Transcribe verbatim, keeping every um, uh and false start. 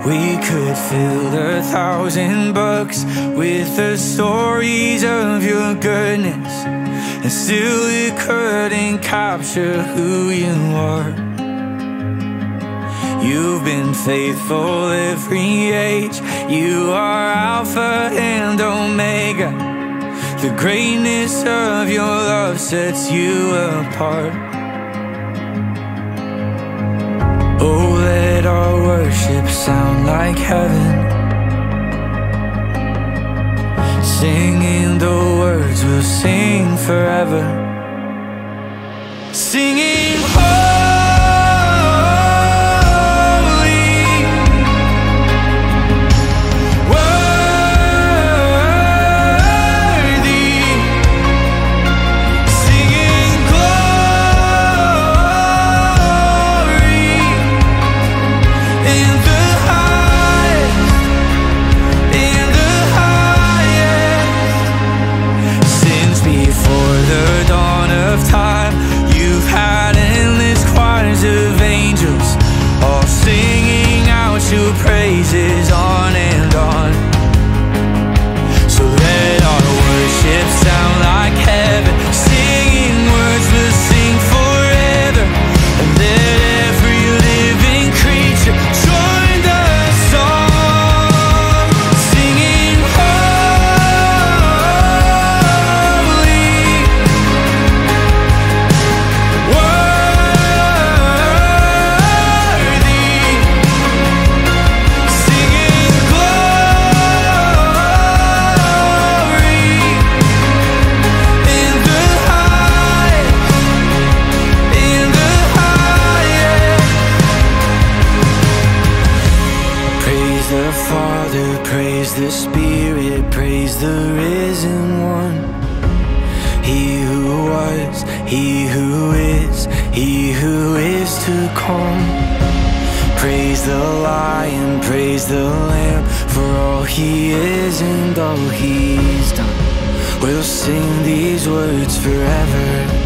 We could fill a thousand books with the stories of your goodness, and still it couldn't capture who you are. You've been faithful every age. You are Alpha and Omega. The greatness of your love sets you apart. Oh, let our worship sound like heaven, singing the words we'll sing forever. Singing praises on and on. So let our worship sound like heaven, singing words we'll sing forever. And let every living creature join the song, singing holy, the Father, praise the Spirit, praise the risen one. He who was, he who is, he who is to come. Praise the Lion, praise the Lamb, for all he is and all he's done. We'll sing these words forever.